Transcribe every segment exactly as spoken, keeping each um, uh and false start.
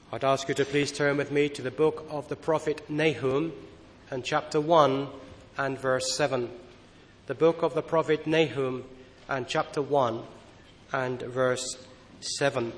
I'd ask you to please turn with me to the book of the prophet Nahum and chapter one and verse seven. The book of the prophet Nahum and chapter one and verse seven.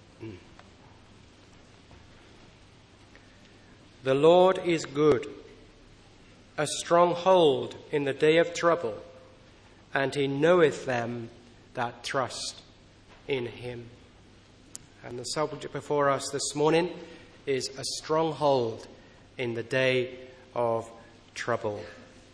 The Lord is good, a stronghold in the day of trouble, and he knoweth them that trust in him. And the subject before us this morning is a stronghold in the day of trouble.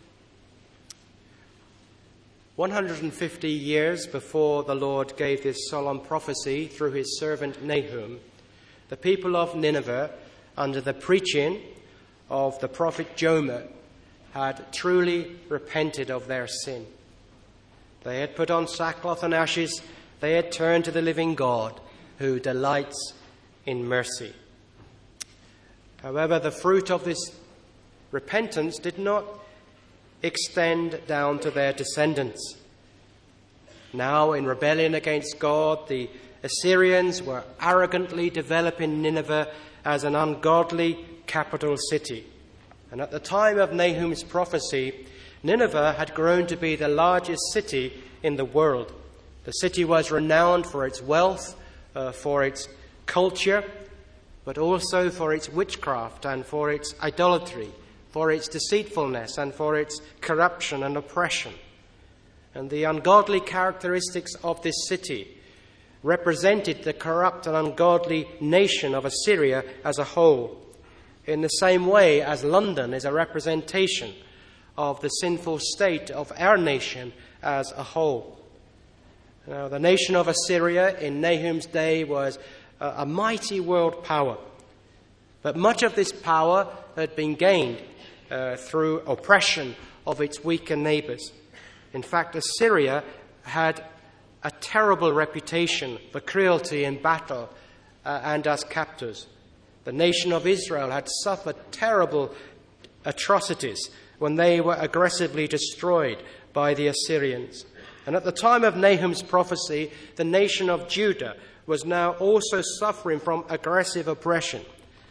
one hundred fifty years before the Lord gave this solemn prophecy through his servant Nahum, the people of Nineveh, under the preaching of the prophet Jonah, had truly repented of their sin. They had put on sackcloth and ashes. They had turned to the living God, who delights in mercy. However, the fruit of this repentance did not extend down to their descendants. Now, in rebellion against God, the Assyrians were arrogantly developing Nineveh as an ungodly capital city. And at the time of Nahum's prophecy, Nineveh had grown to be the largest city in the world. The city was renowned for its wealth, uh, for its culture, but also for its witchcraft and for its idolatry, for its deceitfulness and for its corruption and oppression. And the ungodly characteristics of this city represented the corrupt and ungodly nation of Assyria as a whole, in the same way as London is a representation of the sinful state of our nation as a whole. Now, the nation of Assyria in Nahum's day was a, a mighty world power, but much of this power had been gained uh, through oppression of its weaker neighbors. In fact, Assyria had a terrible reputation for cruelty in battle uh, and as captors. The nation of Israel had suffered terrible atrocities when they were aggressively destroyed by the Assyrians. And at the time of Nahum's prophecy, the nation of Judah was now also suffering from aggressive oppression.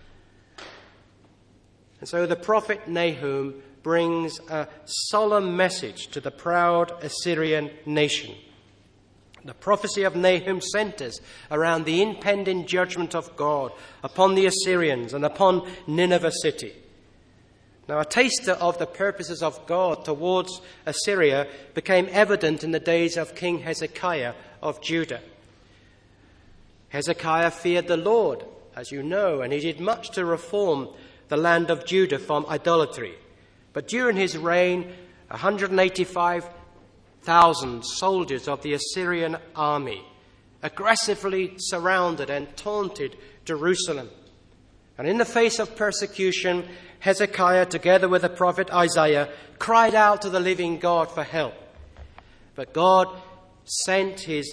And so the prophet Nahum brings a solemn message to the proud Assyrian nation. The prophecy of Nahum centers around the impending judgment of God upon the Assyrians and upon Nineveh city. Now, a taster of the purposes of God towards Assyria became evident in the days of King Hezekiah of Judah. Hezekiah feared the Lord, as you know, and he did much to reform the land of Judah from idolatry. But during his reign, one hundred eighty-five thousand soldiers of the Assyrian army aggressively surrounded and taunted Jerusalem. And in the face of persecution, Hezekiah, together with the prophet Isaiah, cried out to the living God for help. But God sent his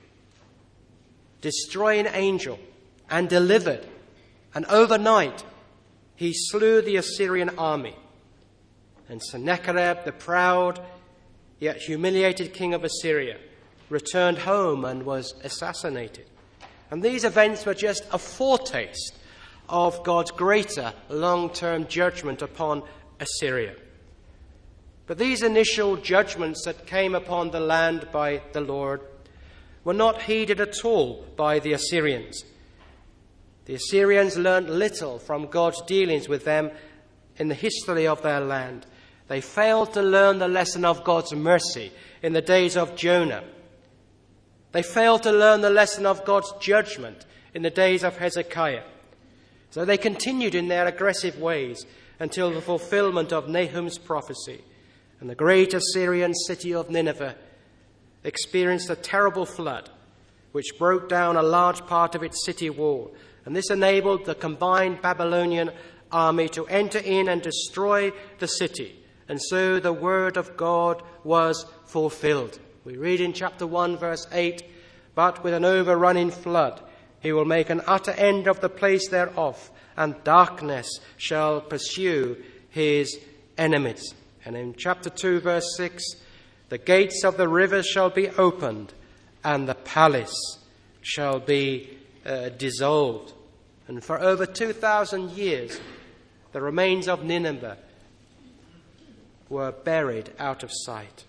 destroying angel and delivered. And overnight, he slew the Assyrian army. And Sennacherib, the proud yet humiliated king of Assyria, returned home and was assassinated. And these events were just a foretaste of God's greater long-term judgment upon Assyria. But these initial judgments that came upon the land by the Lord were not heeded at all by the Assyrians. The Assyrians learned little from God's dealings with them in the history of their land. They failed to learn the lesson of God's mercy in the days of Jonah. They failed to learn the lesson of God's judgment in the days of Hezekiah. So they continued in their aggressive ways until the fulfillment of Nahum's prophecy. And the great Assyrian city of Nineveh experienced a terrible flood, which broke down a large part of its city wall. And this enabled the combined Babylonian army to enter in and destroy the city. And so the word of God was fulfilled. We read in chapter one, verse eight, "But with an overrunning flood, he will make an utter end of the place thereof, and darkness shall pursue his enemies." And in chapter two, verse six, "The gates of the rivers shall be opened, and the palace shall be uh, dissolved." And for over two thousand years, the remains of Nineveh were buried out of sight.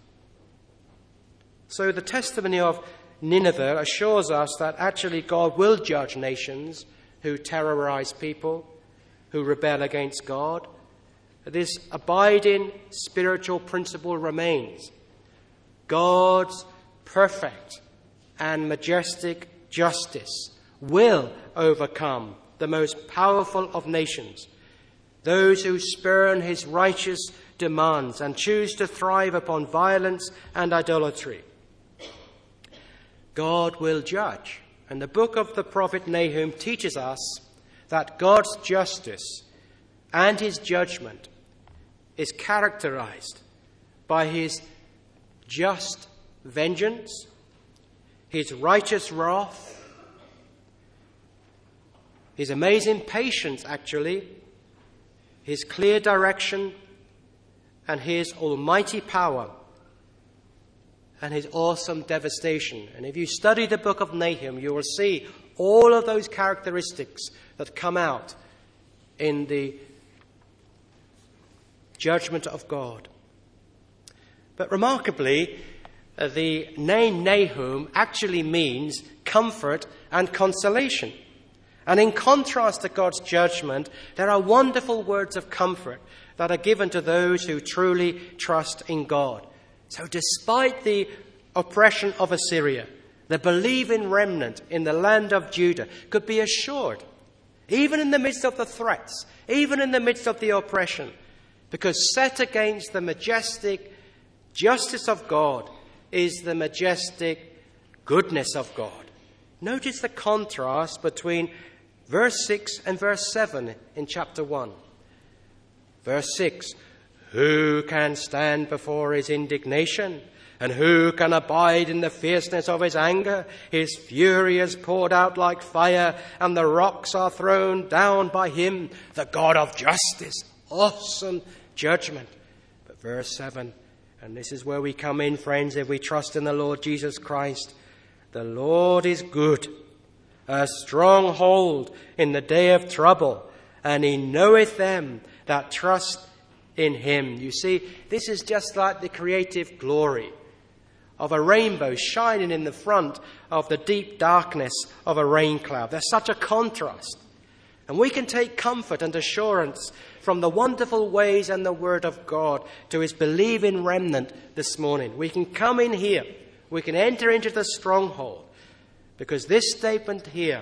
So the testimony of Nineveh assures us that actually God will judge nations who terrorize people, who rebel against God. This abiding spiritual principle remains. God's perfect and majestic justice will overcome the most powerful of nations, those who spurn his righteous demands and choose to thrive upon violence and idolatry. God will judge, and the book of the prophet Nahum teaches us that God's justice and his judgment is characterized by his just vengeance, his righteous wrath, his amazing patience, actually, his clear direction, and his almighty power, and his awesome devastation. And if you study the book of Nahum, you will see all of those characteristics that come out in the judgment of God. But remarkably, uh, the name Nahum actually means comfort and consolation. And in contrast to God's judgment, there are wonderful words of comfort that are given to those who truly trust in God. So despite the oppression of Assyria, the believing remnant in the land of Judah could be assured, even in the midst of the threats, even in the midst of the oppression, because set against the majestic justice of God is the majestic goodness of God. Notice the contrast between verse six and verse seven in chapter one. Verse six, who can stand before his indignation? And who can abide in the fierceness of his anger? His fury is poured out like fire, and the rocks are thrown down by him, the God of justice. Awesome judgment. But verse seven, and this is where we come in, friends, if we trust in the Lord Jesus Christ. The Lord is good, a stronghold in the day of trouble, and he knoweth them that trust in him. You see, this is just like the creative glory of a rainbow shining in the front of the deep darkness of a rain cloud. There's such a contrast. And we can take comfort and assurance from the wonderful ways and the word of God to his believing remnant this morning. We can come in here. We can enter into the stronghold, because this statement here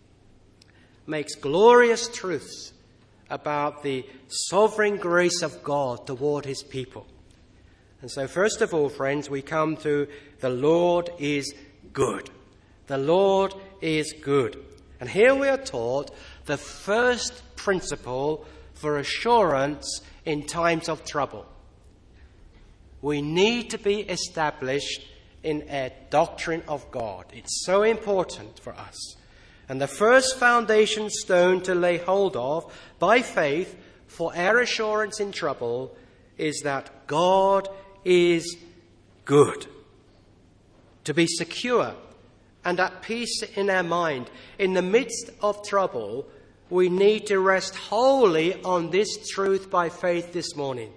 makes glorious truths about the sovereign grace of God toward his people. And so first of all, friends, we come to the Lord is good. The Lord is good. And here we are taught the first principle for assurance in times of trouble. We need to be established in a doctrine of God. It's so important for us. And the first foundation stone to lay hold of by faith for our assurance in trouble is that God is good. To be secure and at peace in our mind in the midst of trouble, we need to rest wholly on this truth by faith this morning.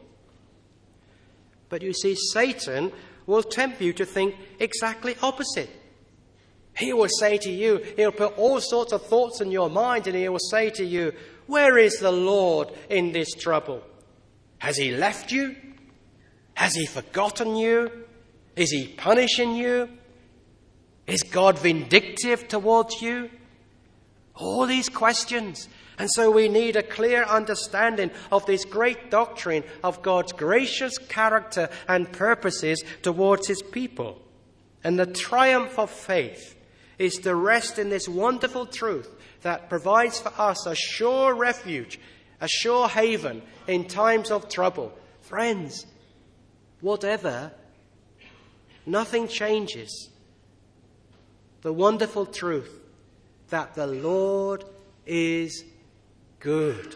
But you see, Satan will tempt you to think exactly opposite. He will say to you, he'll put all sorts of thoughts in your mind, and he will say to you, where is the Lord in this trouble? Has he left you? Has he forgotten you? Is he punishing you? Is God vindictive towards you? All these questions. And so we need a clear understanding of this great doctrine of God's gracious character and purposes towards his people. And the triumph of faith is to rest in this wonderful truth that provides for us a sure refuge, a sure haven in times of trouble. Friends, whatever, nothing changes the wonderful truth that the Lord is good.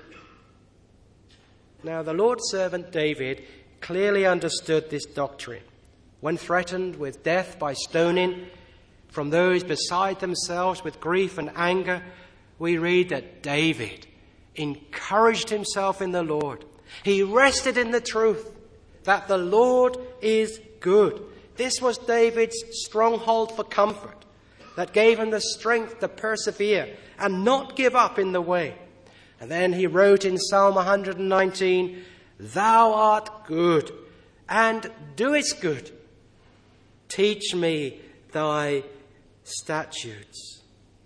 Now, the Lord's servant David clearly understood this doctrine. When threatened with death by stoning, from those beside themselves with grief and anger, we read that David encouraged himself in the Lord. He rested in the truth that the Lord is good. This was David's stronghold for comfort that gave him the strength to persevere and not give up in the way. And then he wrote in Psalm one nineteen, "Thou art good and doest good. Teach me thy statutes."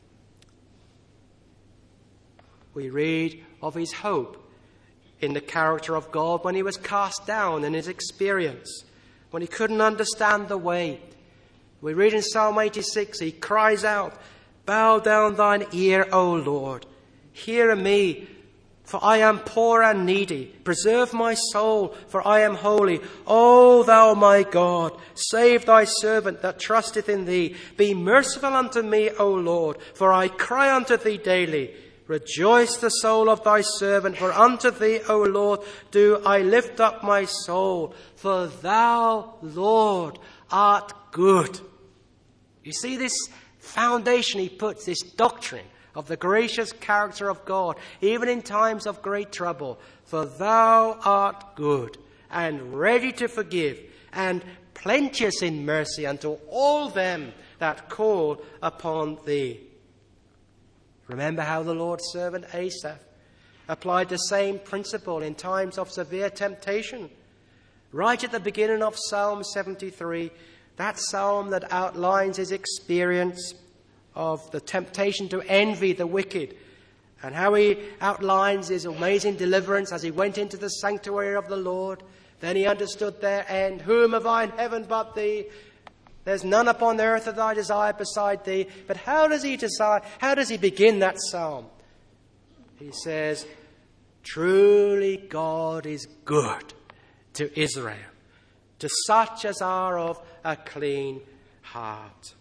We read of his hope in the character of God when he was cast down in his experience, when he couldn't understand the way. We read in Psalm eighty-six, he cries out, "Bow down thine ear, O Lord. Hear me, for I am poor and needy. Preserve my soul, for I am holy. O thou my God, save thy servant that trusteth in thee. Be merciful unto me, O Lord, for I cry unto thee daily. Rejoice the soul of thy servant, for unto thee, O Lord, do I lift up my soul. For thou, Lord, art good." You see this foundation he puts, this doctrine of the gracious character of God, even in times of great trouble. For thou art good and ready to forgive and plenteous in mercy unto all them that call upon thee. Remember how the Lord's servant Asaph applied the same principle in times of severe temptation. Right at the beginning of Psalm seventy-three, that psalm that outlines his experience of the temptation to envy the wicked, and how he outlines his amazing deliverance as he went into the sanctuary of the Lord. Then he understood their end. "Whom have I in heaven but thee? There's none upon earth that I desire beside thee." But how does he decide? How does he begin that psalm? He says, "Truly God is good to Israel, to such as are of a clean heart."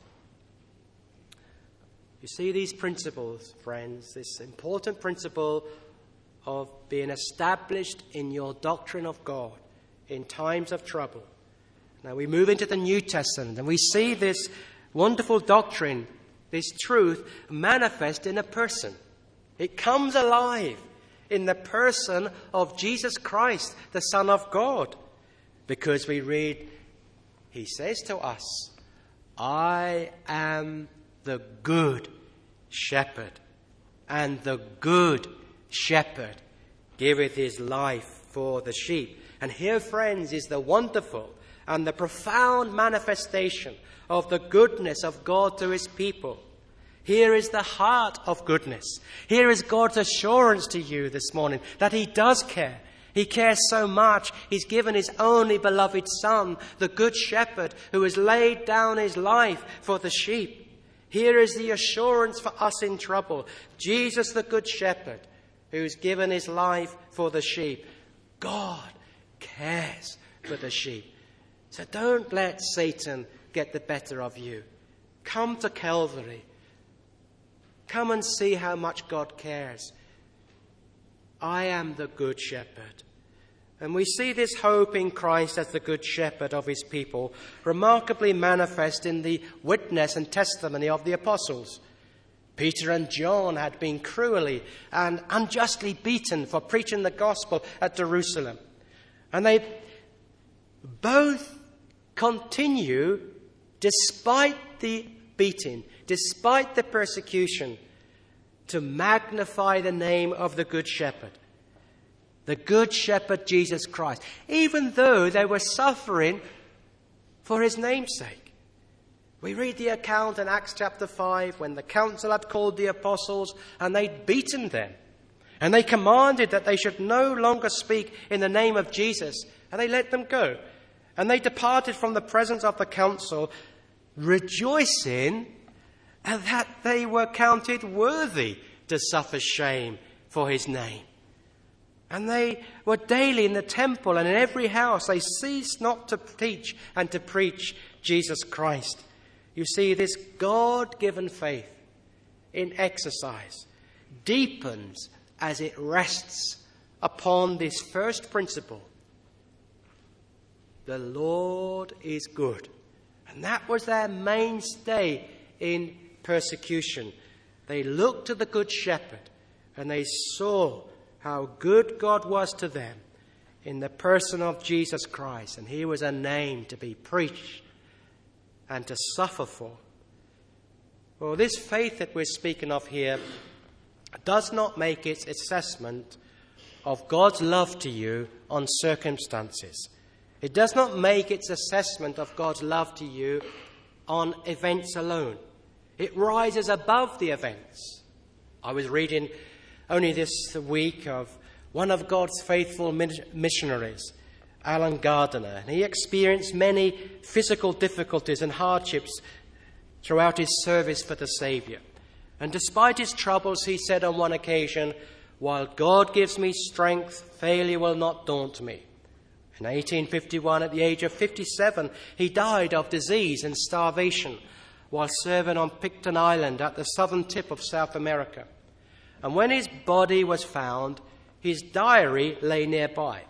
You see these principles, friends, this important principle of being established in your doctrine of God in times of trouble. Now we move into the New Testament and we see this wonderful doctrine, this truth, manifest in a person. It comes alive in the person of Jesus Christ, the Son of God. Because we read, he says to us, "I am the good shepherd, and the good shepherd giveth his life for the sheep." And here, friends, is the wonderful and the profound manifestation of the goodness of God to his people. Here is the heart of goodness. Here is God's assurance to you this morning that he does care. He cares so much, he's given his only beloved Son, the Good Shepherd, who has laid down his life for the sheep. Here is the assurance for us in trouble. Jesus, the Good Shepherd, who's given his life for the sheep. God cares for the sheep. So don't let Satan get the better of you. Come to Calvary. Come and see how much God cares. I am the Good Shepherd. And we see this hope in Christ as the Good Shepherd of his people remarkably manifest in the witness and testimony of the apostles. Peter and John had been cruelly and unjustly beaten for preaching the gospel at Jerusalem. And they both continue, despite the beating, despite the persecution, to magnify the name of the Good Shepherd. The Good Shepherd, Jesus Christ, even though they were suffering for his name's sake. We read the account in Acts chapter five when the council had called the apostles and they'd beaten them. And they commanded that they should no longer speak in the name of Jesus. And they let them go. And they departed from the presence of the council, rejoicing that they were counted worthy to suffer shame for his name. And they were daily in the temple and in every house. They ceased not to teach and to preach Jesus Christ. You see, this God-given faith in exercise deepens as it rests upon this first principle. The Lord is good. And that was their mainstay in persecution. They looked to the Good Shepherd, and they saw how good God was to them in the person of Jesus Christ. And he was a name to be preached and to suffer for. Well, this faith that we're speaking of here does not make its assessment of God's love to you on circumstances. It does not make its assessment of God's love to you on events alone. It rises above the events. I was reading only this week of one of God's faithful missionaries, Alan Gardiner, and he experienced many physical difficulties and hardships throughout his service for the Saviour. And despite his troubles, he said on one occasion, "While God gives me strength, failure will not daunt me." In eighteen fifty-one, at the age of fifty-seven, he died of disease and starvation while serving on Picton Island at the southern tip of South America. And when his body was found, his diary lay nearby.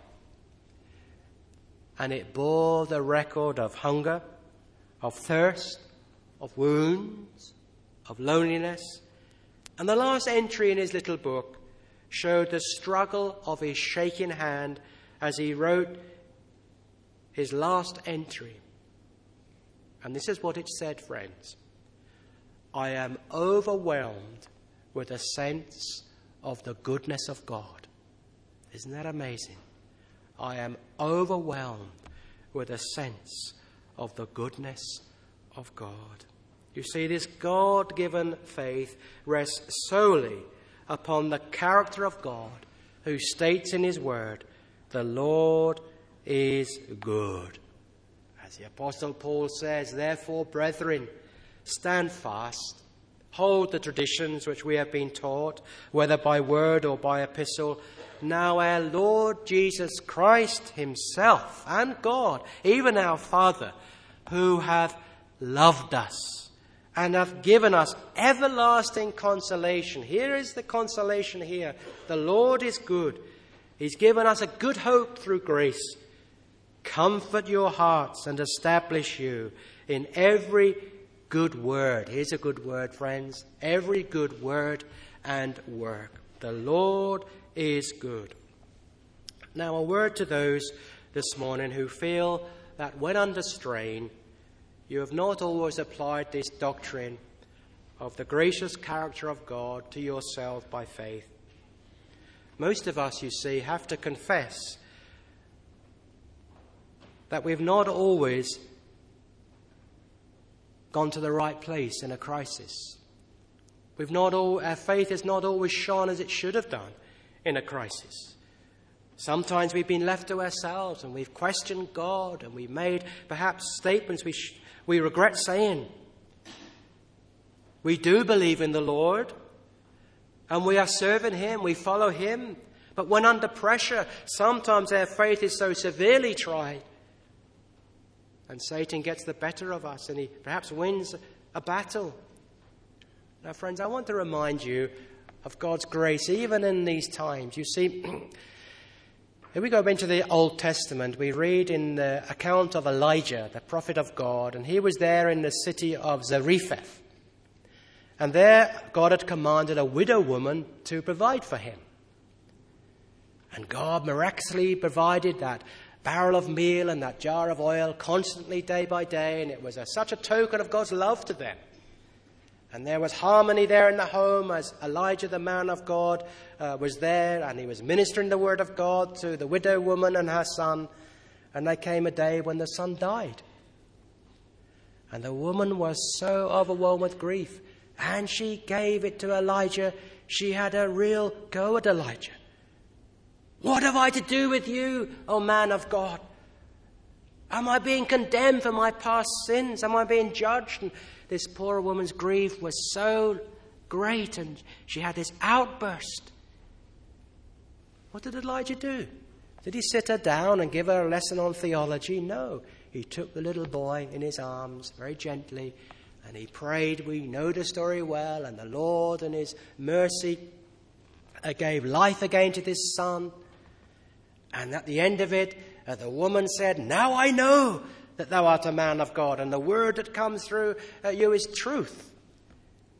And it bore the record of hunger, of thirst, of wounds, of loneliness. And the last entry in his little book showed the struggle of his shaking hand as he wrote his last entry. And this is what it said, friends. "I am overwhelmed with a sense of the goodness of God." Isn't that amazing? I am overwhelmed with a sense of the goodness of God. You see, this God-given faith rests solely upon the character of God, who states in his word, "The Lord is good." As the Apostle Paul says, "Therefore, brethren, stand fast, hold the traditions which we have been taught, whether by word or by epistle. Now our Lord Jesus Christ himself and God, even our Father, who hath loved us and hath given us everlasting consolation." Here is the consolation here. The Lord is good. He's given us a good hope through grace. "Comfort your hearts and establish you in every good word." Here's a good word, friends. Every good word and work. The Lord is good. Now, a word to those this morning who feel that when under strain, you have not always applied this doctrine of the gracious character of God to yourself by faith. Most of us, you see, have to confess that we've not always gone to the right place in a crisis. We've not all, our faith has not always shone as it should have done in a crisis. Sometimes we've been left to ourselves and we've questioned God, and we've made perhaps statements we, sh- we regret saying. We do believe in the Lord and we are serving him, we follow him. But when under pressure, sometimes our faith is so severely tried and Satan gets the better of us and he perhaps wins a battle. Now, friends, I want to remind you of God's grace even in these times. You see, if we go into the Old Testament, we read in the account of Elijah, the prophet of God, and he was there in the city of Zarephath. And there God had commanded a widow woman to provide for him. And God miraculously provided that barrel of meal and that jar of oil constantly day by day, and it was a, such a token of God's love to them. And there was harmony there in the home as Elijah, the man of God, uh, was there, and he was ministering the word of God to the widow woman and her son. And there came a day when the son died. And the woman was so overwhelmed with grief, and she gave it to Elijah. She had a real go at Elijah. "What have I to do with you, O man of God? Am I being condemned for my past sins? Am I being judged?" And this poor woman's grief was so great, and she had this outburst. What did Elijah do? Did he sit her down and give her a lesson on theology? No. He took the little boy in his arms very gently, and he prayed. We know the story well, and the Lord in his mercy gave life again to this son. And at the end of it, uh, the woman said, "Now I know that thou art a man of God, and the word that comes through uh, you is truth."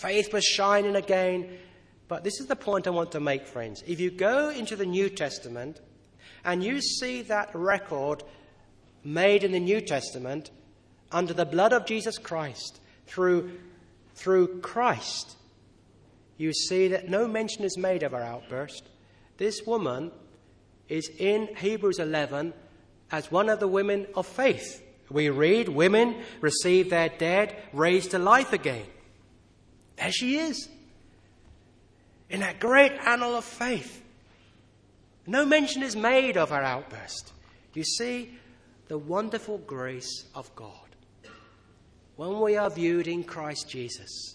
faith was shining again. But this is the point I want to make, friends. If you go into the New Testament and you see that record made in the New Testament under the blood of Jesus Christ, through, through Christ, you see that no mention is made of her outburst. This woman is in Hebrews eleven as one of the women of faith. We read, women receive their dead, raised to life again. There she is, in that great annal of faith. No mention is made of her outburst. You see the wonderful grace of God when we are viewed in Christ Jesus.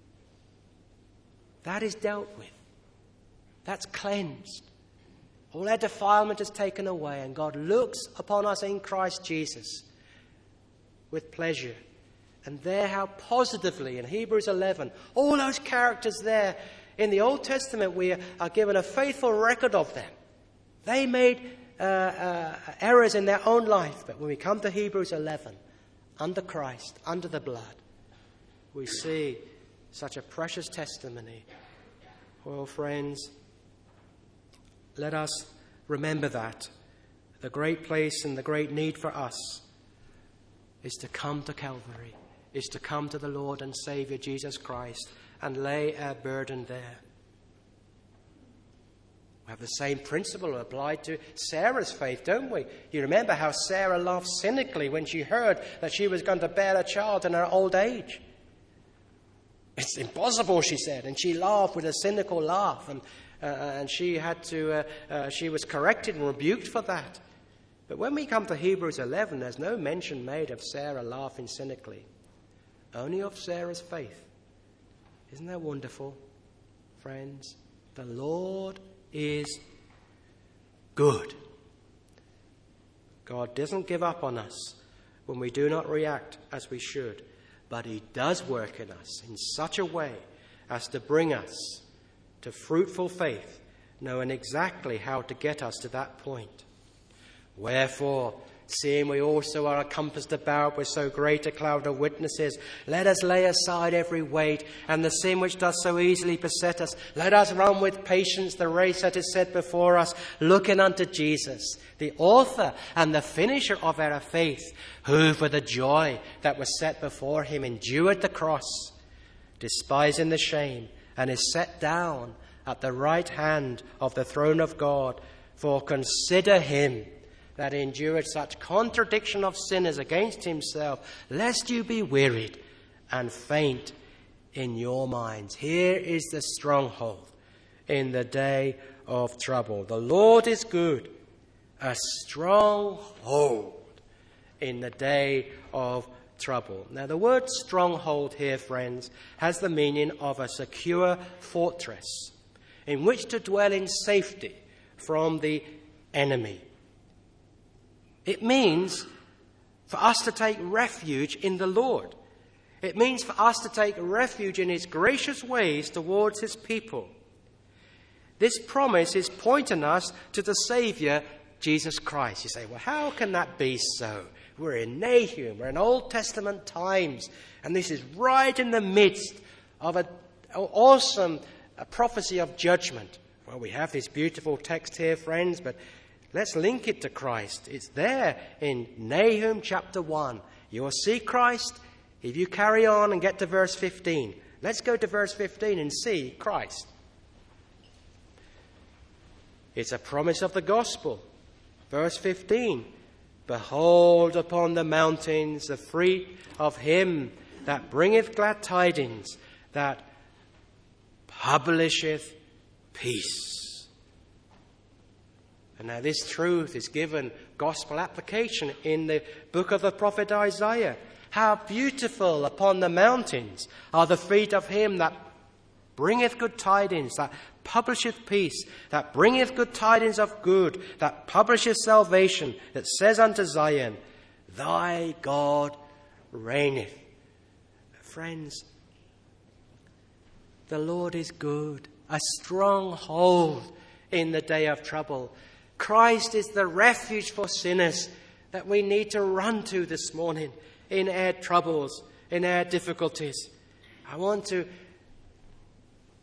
That is dealt with. That's cleansed. All our defilement is taken away, and God looks upon us in Christ Jesus with pleasure. And there, how positively in Hebrews eleven, all those characters there in the Old Testament, we are given a faithful record of them. They made uh, uh, errors in their own life, but when we come to Hebrews eleven, under Christ, under the blood, we see such a precious testimony. Well, friends, let us remember that. The great place and the great need for us is to come to Calvary, is to come to the Lord and Saviour Jesus Christ and lay our burden there. We have the same principle applied to Sarah's faith, don't we? You remember how Sarah laughed cynically when she heard that she was going to bear a child in her old age. It's impossible, she said, and she laughed with a cynical laugh, and uh, and she had to. Uh, uh, she was corrected and rebuked for that. But when we come to Hebrews eleven, there's no mention made of Sarah laughing cynically, only of Sarah's faith. Isn't that wonderful, friends? The Lord is good. God doesn't give up on us when we do not react as we should. But he does work in us in such a way as to bring us to fruitful faith, knowing exactly how to get us to that point. Wherefore, seeing we also are encompassed about with so great a cloud of witnesses, let us lay aside every weight and the sin which does so easily beset us. Let us run with patience the race that is set before us, looking unto Jesus, the author and the finisher of our faith, who for the joy that was set before him endured the cross, despising the shame, and is set down at the right hand of the throne of God. For consider him that endured such contradiction of sinners against himself, lest you be wearied and faint in your minds. Here is the stronghold in the day of trouble. The Lord is good, a stronghold in the day of trouble. Now, the word stronghold here, friends, has the meaning of a secure fortress in which to dwell in safety from the enemy. It means for us to take refuge in the Lord. It means for us to take refuge in his gracious ways towards his people. This promise is pointing us to the Saviour, Jesus Christ. You say, well, how can that be so? We're in Nahum, we're in Old Testament times, and this is right in the midst of an awesome prophecy of judgment. Well, we have this beautiful text here, friends, but let's link it to Christ. It's there in Nahum chapter one. You will see Christ if you carry on and get to verse fifteen. Let's go to verse fifteen and see Christ. It's a promise of the gospel. Verse fifteen. Behold upon the mountains the fruit of him that bringeth glad tidings, that publisheth peace. And now this truth is given gospel application in the book of the prophet Isaiah. How beautiful upon the mountains are the feet of him that bringeth good tidings, that publisheth peace, that bringeth good tidings of good, that publisheth salvation, that says unto Zion, thy God reigneth. Friends, the Lord is good, a stronghold in the day of trouble. Christ is the refuge for sinners that we need to run to this morning in our troubles, in our difficulties. I want to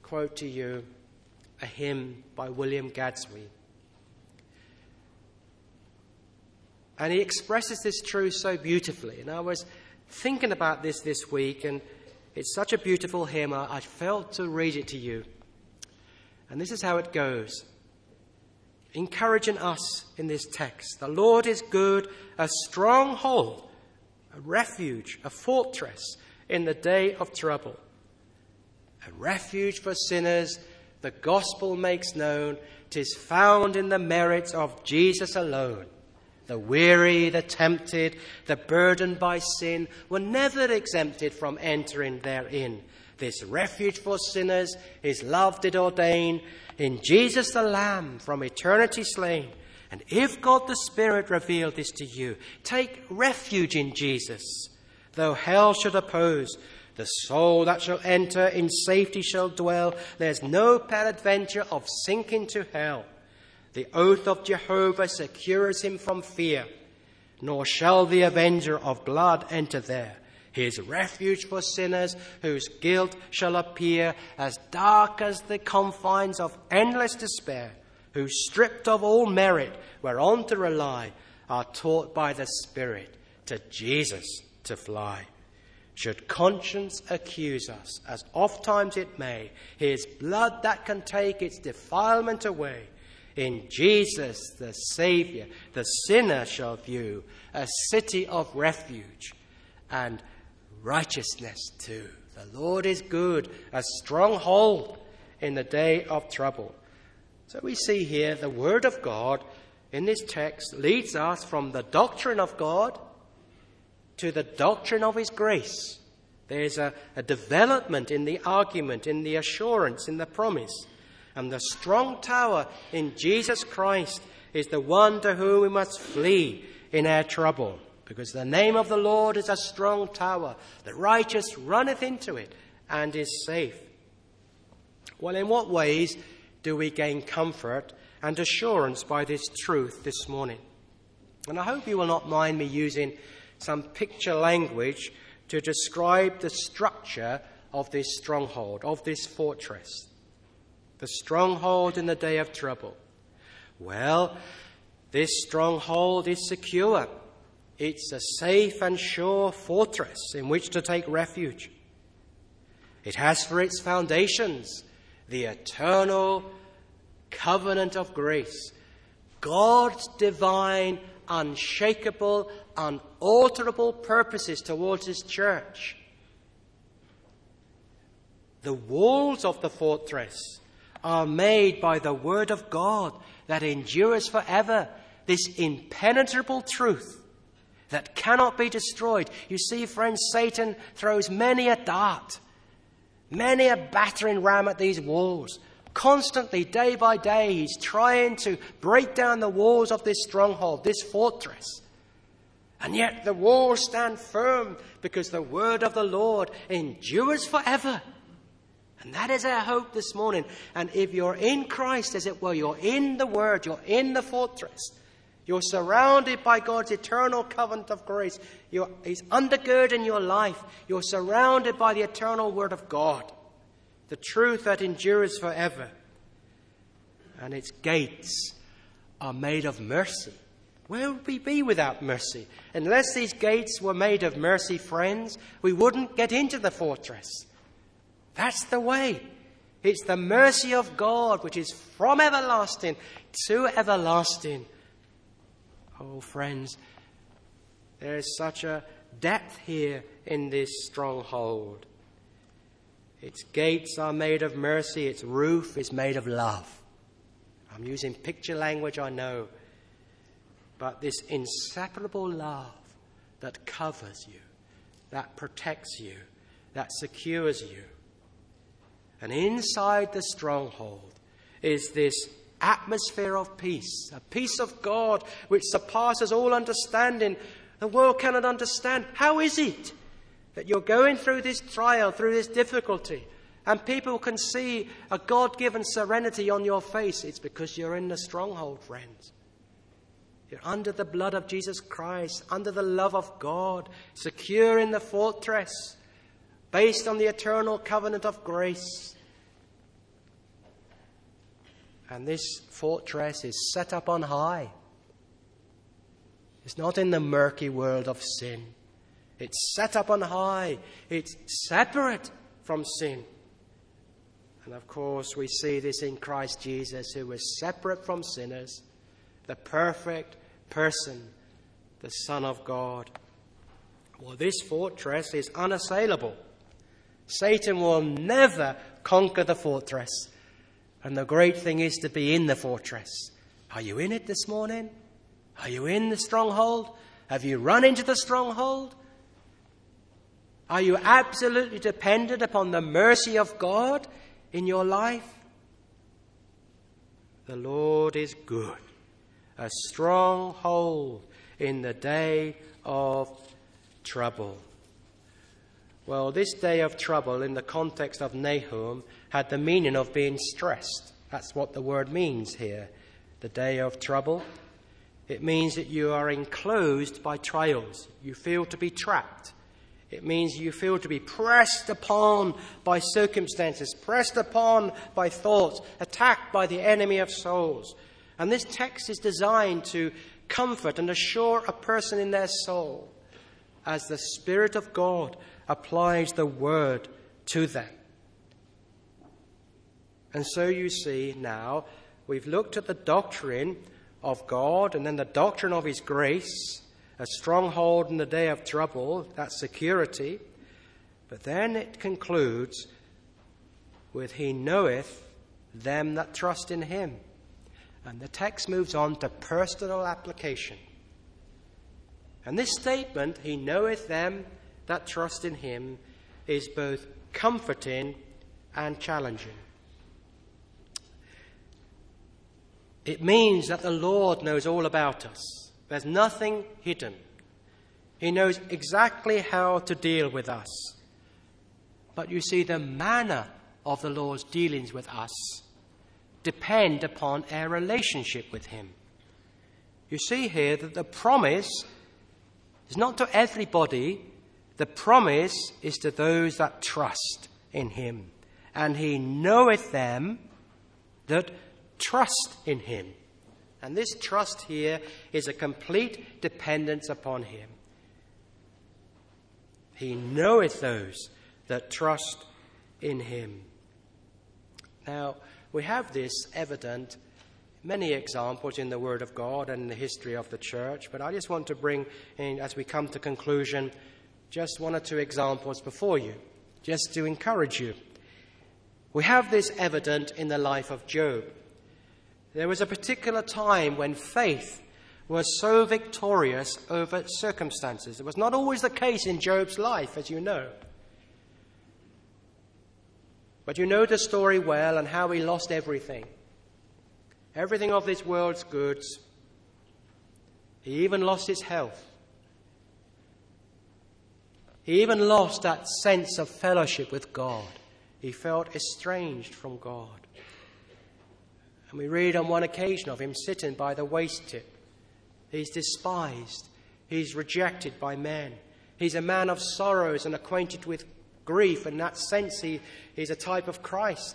quote to you a hymn by William Gadsby. And he expresses this truth so beautifully. And I was thinking about this this week, and it's such a beautiful hymn, I felt to read it to you. And this is how it goes, encouraging us in this text. The Lord is good, a stronghold, a refuge, a fortress in the day of trouble. A refuge for sinners, the gospel makes known, 'tis found in the merits of Jesus alone. The weary, the tempted, the burdened by sin were never exempted from entering therein. This refuge for sinners his love did ordain, in Jesus the Lamb from eternity slain. And if God the Spirit revealed this to you, take refuge in Jesus. Though hell should oppose, the soul that shall enter in safety shall dwell. There's no peradventure of sinking to hell. The oath of Jehovah secures him from fear, nor shall the avenger of blood enter there. His refuge for sinners whose guilt shall appear as dark as the confines of endless despair, who stripped of all merit whereon to rely, are taught by the Spirit to Jesus to fly. Should conscience accuse us, as oft times it may, his blood that can take its defilement away, in Jesus the Saviour the sinner shall view a city of refuge and righteousness too. The Lord is good, a stronghold in the day of trouble. So we see here the Word of God in this text leads us from the doctrine of God to the doctrine of his grace. There's a, a development in the argument, in the assurance, in the promise. And the strong tower in Jesus Christ is the one to whom we must flee in our trouble. Because the name of the Lord is a strong tower. The righteous runneth into it and is safe. Well, in what ways do we gain comfort and assurance by this truth this morning? And I hope you will not mind me using some picture language to describe the structure of this stronghold, of this fortress. The stronghold in the day of trouble. Well, this stronghold is secure. It's a safe and sure fortress in which to take refuge. It has for its foundations the eternal covenant of grace, God's divine, unshakable, unalterable purposes towards his church. The walls of the fortress are made by the word of God that endures forever, this impenetrable truth that cannot be destroyed. You see, friends, Satan throws many a dart, many a battering ram at these walls. Constantly, day by day, he's trying to break down the walls of this stronghold, this fortress. And yet the walls stand firm because the word of the Lord endures forever. And that is our hope this morning. And if you're in Christ, as it were, you're in the word, you're in the fortress. You're surrounded by God's eternal covenant of grace. You're, he's undergirding your life. You're surrounded by the eternal word of God, the truth that endures forever. And its gates are made of mercy. Where would we be without mercy? Unless these gates were made of mercy, friends, we wouldn't get into the fortress. That's the way. It's the mercy of God which is from everlasting to everlasting. Oh, friends, there is such a depth here in this stronghold. Its gates are made of mercy. Its roof is made of love. I'm using picture language, I know. But this inseparable love that covers you, that protects you, that secures you. And inside the stronghold is this atmosphere of peace, a peace of God which surpasses all understanding. The world cannot understand. How is it that you're going through this trial, through this difficulty, and people can see a God-given serenity on your face? It's because you're in the stronghold, friends. You're under the blood of Jesus Christ, under the love of God, secure in the fortress, based on the eternal covenant of grace. And this fortress is set up on high. It's not in the murky world of sin. It's set up on high. It's separate from sin. And of course, we see this in Christ Jesus, who was separate from sinners, the perfect person, the Son of God. Well, this fortress is unassailable. Satan will never conquer the fortress. And the great thing is to be in the fortress. Are you in it this morning? Are you in the stronghold? Have you run into the stronghold? Are you absolutely dependent upon the mercy of God in your life? The Lord is good, a stronghold in the day of trouble. Well, this day of trouble in the context of Nahum had the meaning of being stressed. That's what the word means here, the day of trouble. It means that you are enclosed by trials. You feel to be trapped. It means you feel to be pressed upon by circumstances, pressed upon by thoughts, attacked by the enemy of souls. And this text is designed to comfort and assure a person in their soul as the Spirit of God applies the word to them. And so you see now, we've looked at the doctrine of God and then the doctrine of his grace, a stronghold in the day of trouble, that's security. But then it concludes with, he knoweth them that trust in him. And the text moves on to personal application. And this statement, he knoweth them that trust in him, is both comforting and challenging. It means that the Lord knows all about us. There's nothing hidden. He knows exactly how to deal with us. But you see, the manner of the Lord's dealings with us depend upon our relationship with him. You see here that the promise is not to everybody. The promise is to those that trust in him. And he knoweth them that trust in him. And this trust here is a complete dependence upon him. He knoweth those that trust in him. Now, we have this evident, many examples in the Word of God and in the history of the church, but I just want to bring in, as we come to conclusion, just one or two examples before you, just to encourage you. We have this evident in the life of Job. There was a particular time when faith was so victorious over circumstances. It was not always the case in Job's life, as you know. But you know the story well and how he lost everything. Everything of this world's goods. He even lost his health. He even lost that sense of fellowship with God. He felt estranged from God. And we read on one occasion of him sitting by the waste tip. He's despised. He's rejected by men. He's a man of sorrows and acquainted with grief. In that sense, he, he's a type of Christ.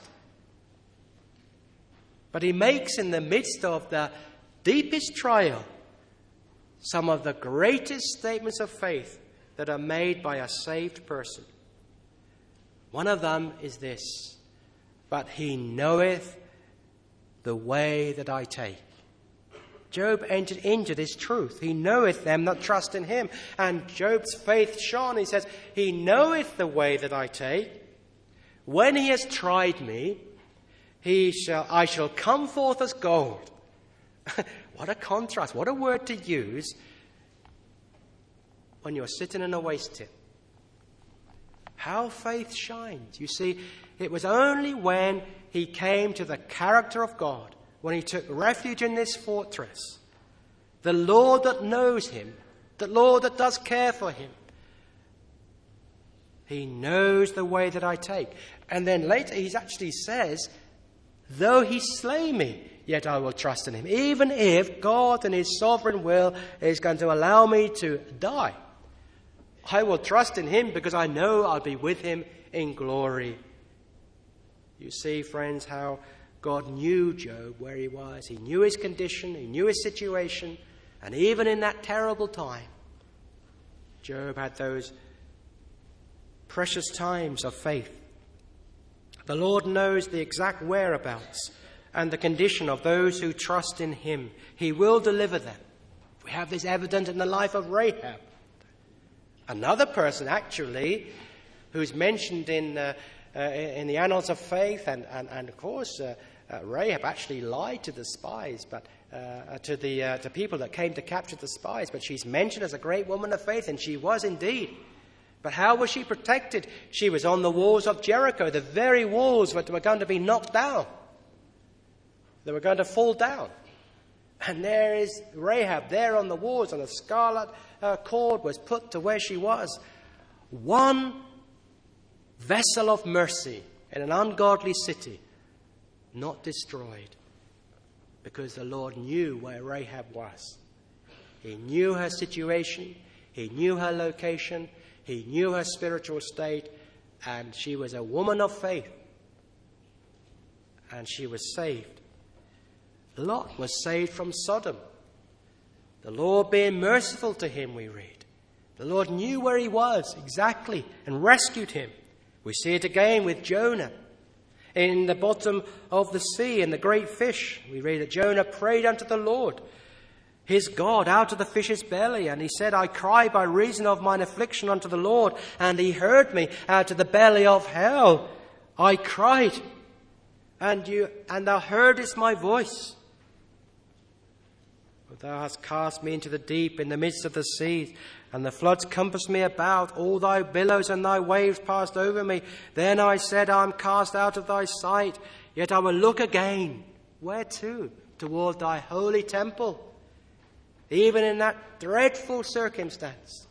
But he makes, in the midst of the deepest trial, some of the greatest statements of faith that are made by a saved person. One of them is this: but he knoweth the way that I take. Job entered into this truth. He knoweth them that trust in him. And Job's faith shone. He says, he knoweth the way that I take. When he has tried me, he shall, I shall come forth as gold. What a contrast. What a word to use when you're sitting in a waste tip. How faith shines. You see, it was only when he came to the character of God, when he took refuge in this fortress, the Lord that knows him, the Lord that does care for him. He knows the way that I take. And then later he actually says, though he slay me, yet I will trust in him. Even if God in his sovereign will is going to allow me to die, I will trust in him because I know I'll be with him in glory. You see, friends, how God knew Job where he was. He knew his condition. He knew his situation. And even in that terrible time, Job had those precious times of faith. The Lord knows the exact whereabouts and the condition of those who trust in him. He will deliver them. We have this evident in the life of Rahab. Another person, actually, who's mentioned in uh, uh, in the annals of faith, and, and, and of course, uh, uh, Rahab actually lied to the spies, but uh, to the uh, to people that came to capture the spies. But she's mentioned as a great woman of faith, and she was indeed. But how was she protected? She was on the walls of Jericho, the very walls that were going to be knocked down. They were going to fall down. And there is Rahab there on the walls, and a scarlet uh, cord was put to where she was. One vessel of mercy in an ungodly city, not destroyed, because the Lord knew where Rahab was. He knew her situation. He knew her location. He knew her spiritual state, and she was a woman of faith, and she was saved. Lot was saved from Sodom. The Lord being merciful to him, we read. The Lord knew where he was exactly and rescued him. We see it again with Jonah. In the bottom of the sea, in the great fish, we read that Jonah prayed unto the Lord, his God, out of the fish's belly. And he said, I cry by reason of mine affliction unto the Lord, and he heard me out of the belly of hell. I cried, and you, and thou heardest my voice. But thou hast cast me into the deep, in the midst of the seas, and the floods compassed me about. All thy billows and thy waves passed over me. Then I said, I am cast out of thy sight. Yet I will look again. Where to? Toward thy holy temple. Even in that dreadful circumstance,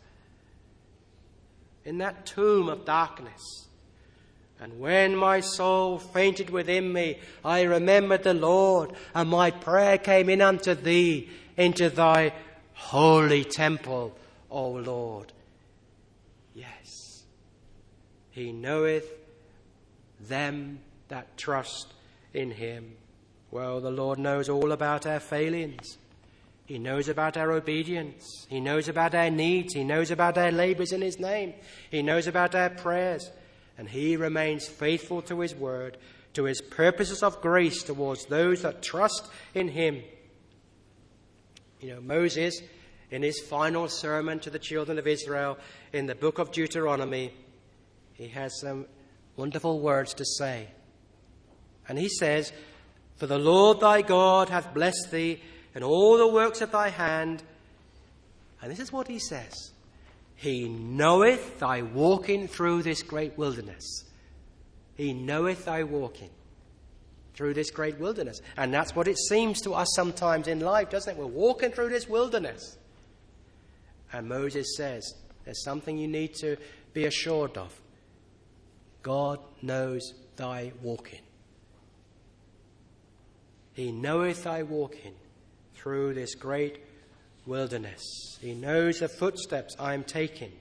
in that tomb of darkness. And when my soul fainted within me, I remembered the Lord, and my prayer came in unto thee, into thy holy temple, O Lord. Yes, he knoweth them that trust in him. Well, the Lord knows all about our failings. He knows about our obedience. He knows about our needs. He knows about our labors in his name. He knows about our prayers. And he remains faithful to his word, to his purposes of grace towards those that trust in him. You know, Moses, in his final sermon to the children of Israel in the book of Deuteronomy, he has some wonderful words to say. And he says, For the Lord thy God hath blessed thee in all the works of thy hand. And this is what he says. He knoweth thy walking through this great wilderness. He knoweth thy walking through this great wilderness. And that's what it seems to us sometimes in life, doesn't it? We're walking through this wilderness. And Moses says, there's something you need to be assured of. God knows thy walking. He knoweth thy walking through this great wilderness. He knows the footsteps I am taking.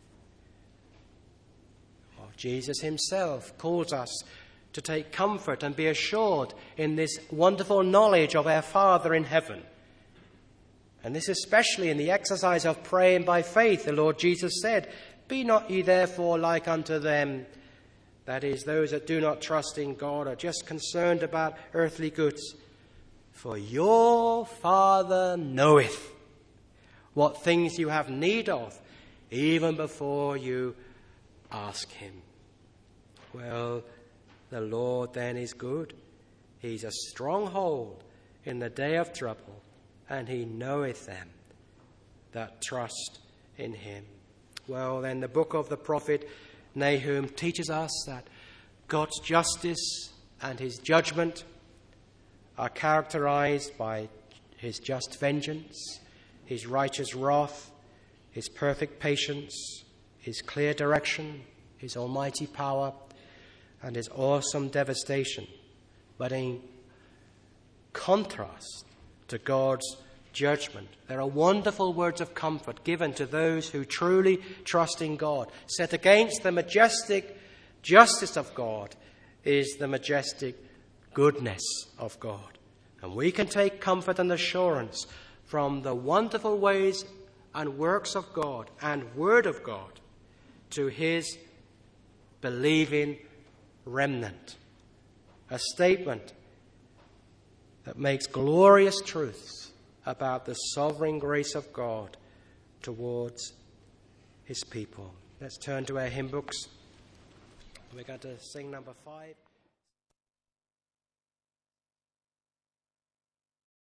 Well, Jesus himself calls us to take comfort and be assured in this wonderful knowledge of our Father in heaven. And this especially in the exercise of praying by faith. The Lord Jesus said, Be not ye therefore like unto them. That is, those that do not trust in God, are just concerned about earthly goods. For your Father knoweth what things you have need of, even before you ask him. Well, the Lord then is good. He's a stronghold in the day of trouble, and he knoweth them that trust in him. Well, then the book of the prophet Nahum teaches us that God's justice and his judgment are characterized by his just vengeance, his righteous wrath, his perfect patience, his clear direction, his almighty power, and his awesome devastation. But in contrast to God's judgment, there are wonderful words of comfort given to those who truly trust in God. Set against the majestic justice of God is the majestic goodness of God. And we can take comfort and assurance from the wonderful ways and works of God and word of God to his believing remnant. A statement that makes glorious truths about the sovereign grace of God towards his people. Let's turn to our hymn books. We're going to sing number five.